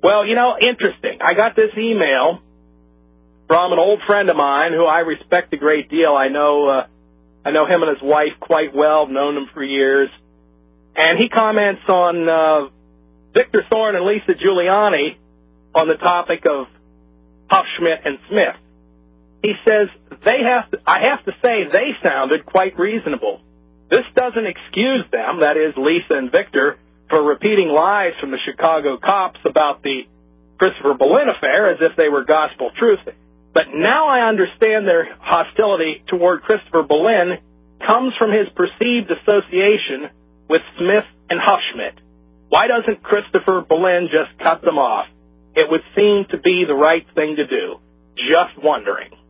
Well, interesting. I got this email from an old friend of mine who I respect a great deal. I know him and his wife quite well, known them for years. And he comments on Victor Thorne and Lisa Giuliani on the topic of Huffschmidt and Smith. He says, I have to say they sounded quite reasonable. This doesn't excuse them, that is, Lisa and Victor, for repeating lies from the Chicago cops about the Christopher Boleyn affair as if they were gospel truth. But now I understand their hostility toward Christopher Boleyn comes from his perceived association with Smith and Huffschmidt. Why doesn't Christopher Boleyn just cut them off? It would seem to be the right thing to do. Just wondering.